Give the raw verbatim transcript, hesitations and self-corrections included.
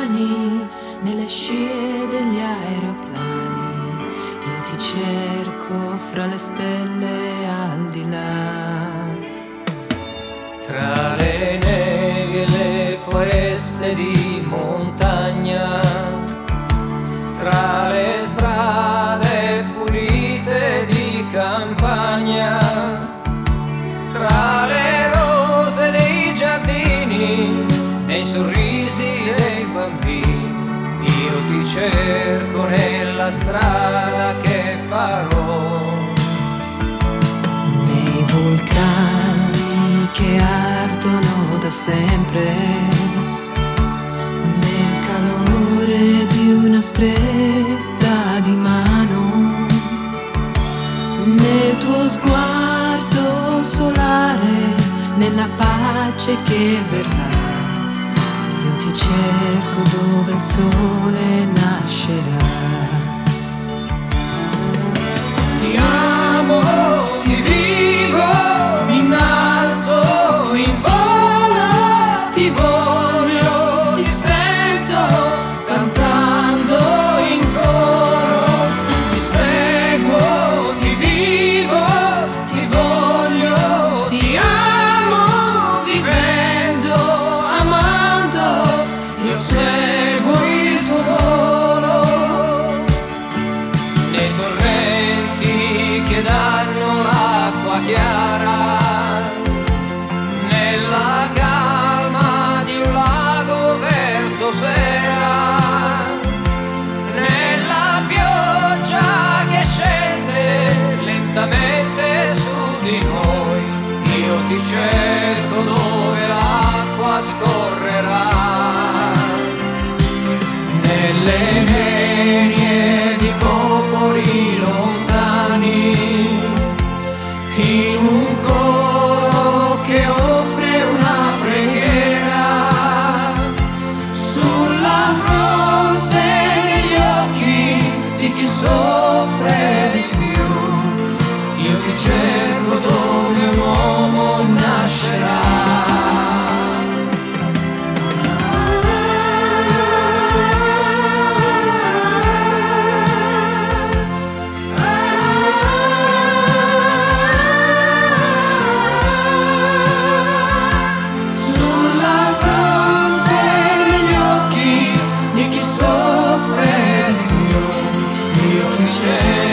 mani nelle scie degli aeroplani. Io ti cerco fra le stelle al di là. Tra le nevi e le foreste di montagna, tra le strade pulite di campagna, tra le rose dei giardini, nei sorrisi dei bambini, io ti cerco nella strada che farò. Nei vulcani che ardono da sempre, nel calore di una stretta di mano, nel tuo sguardo solare, nella pace che verrà. Io ti cerco dove il sole nascerà. Ti amo, ti vivo, mi innalzo in volo, ti voglio, ti sento cantando in coro, ti seguo, ti vivo, ti voglio, ti amo, vivendo, amando, io seguo il tuo volo. Nei torrenti che danno l'acqua chiara, nella calma di un lago verso sera, nella pioggia che scende lentamente su di noi, io ti cerco dove l'acqua scorrerà. Nelle nenie di popoli lontani, in un coro che offre una preghiera, sulla fronte negli occhi di chi soffre di più, io ti cerco dove un uomo nascerà. Yeah.